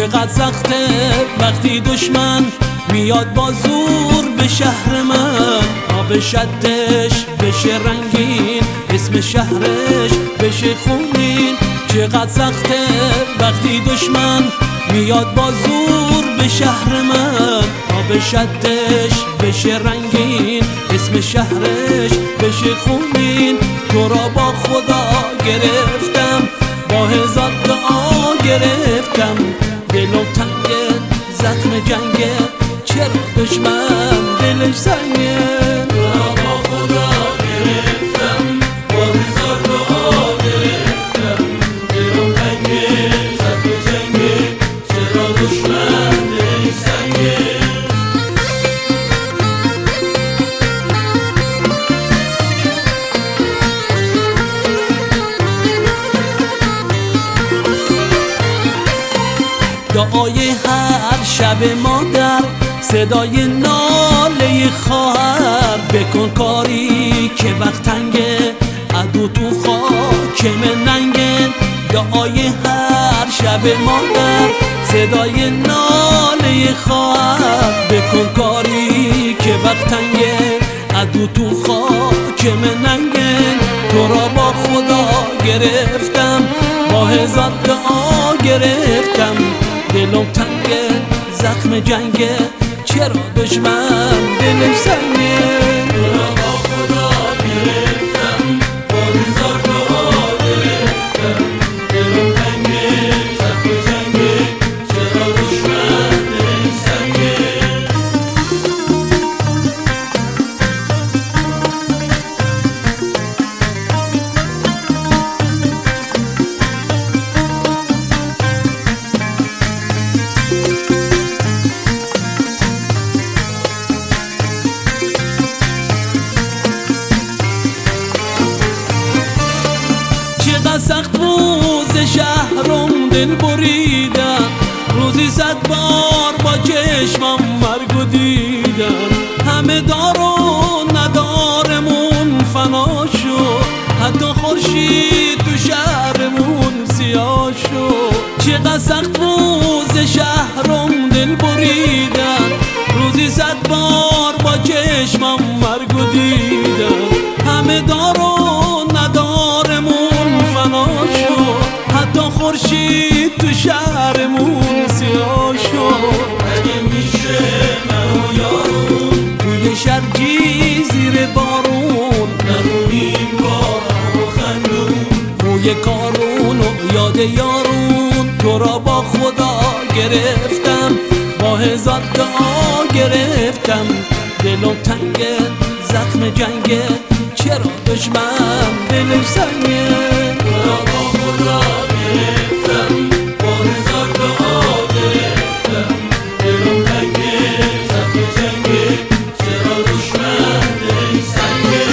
چقدر سخته وقتی دشمن میاد با زور به شهر من. آب شدش بشه رنگین، اسم شهرش بشه خونین. چقدر سخته وقتی دشمن میاد با زور به شهر من. آب شدش بشه رنگین، اسم شهرش بشه خونین. تو را با خدا گرفتم، با هزار دعا گرفتم. دلم تنگه، زخم جنگه، چرا دشمن دلش سنگه. تو را با خدا گرفتم، با هزار دعا گرفتم. دلم تنگه، زخم جنگه، چرا دشمن دلش سنگه. دعای هر شب مادر، صدای ناله خواهر. بکن کاری که وقت تنگه، عدو تو خاکم ننگه. دعای هر شب مادر، صدای ناله خواهر. بکن کاری که وقت تنگه، عدو تو خاکم ننگه. تو را با خدا گرفتم، با هزار دعا گرفتم. دلم تنگه، زخم جنگه، چرا دشمن دلش سنگه. تو را با خدا گرفتم، با هزار دعا گرفتم. دلم تنگه، زخم جنگه، چرا دشمن دلش سنگه. چقدر سخت بود شهرم دل بریدم. روزی 100 بار با چشمم مرگو دیدم. همه دار و ندارمون فنا شد، حتی خورشید تو شهرمون سیاه شد. چقدر سخت بود شهرم دل بریدم. روزی 100 بار با چشمم مرگو دیدم. همه دار و ندارمون فنا شد، حتی خورشید تو شهرمون سیاه شد. اگه میشه من و یارون توی شرجی زیر بارون، نخونیم بارم و خندون. روی کارون و یاد یارون، تو را با خدا گرفتم، با هزار دعا گرفتم. دلم تنگه، زخم جنگه، چرا دشمن دلش سنگه. تو را با خدا گرفتم، با هزار دعا گرفتم. دلم تنگه، زخم جنگه، چرا دشمن دلش سنگه.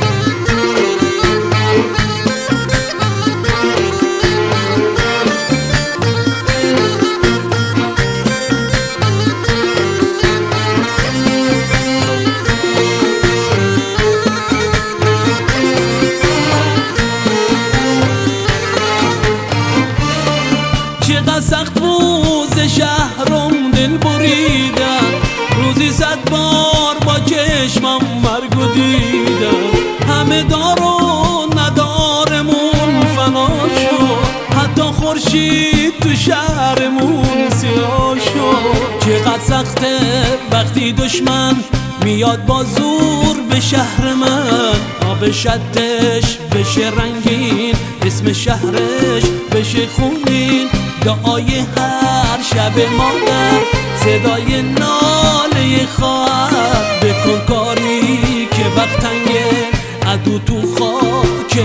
چقدر سخت بود شهرم دل بریدم. روزی 100 بار با چشمم مرگو دیدم. همه دار و ندارمون فنا شد، حتی خورشید تو شهرمون سیاه شد. چقدر سخته وقتی دشمن میاد با زور به شهر من. آب شدش بشه رنگین، اسم شهرش بشه خونین. دعای هر شب مادر، صدای ناله خواهر. بکن کاری که وقت تنگه، عدو تو خاک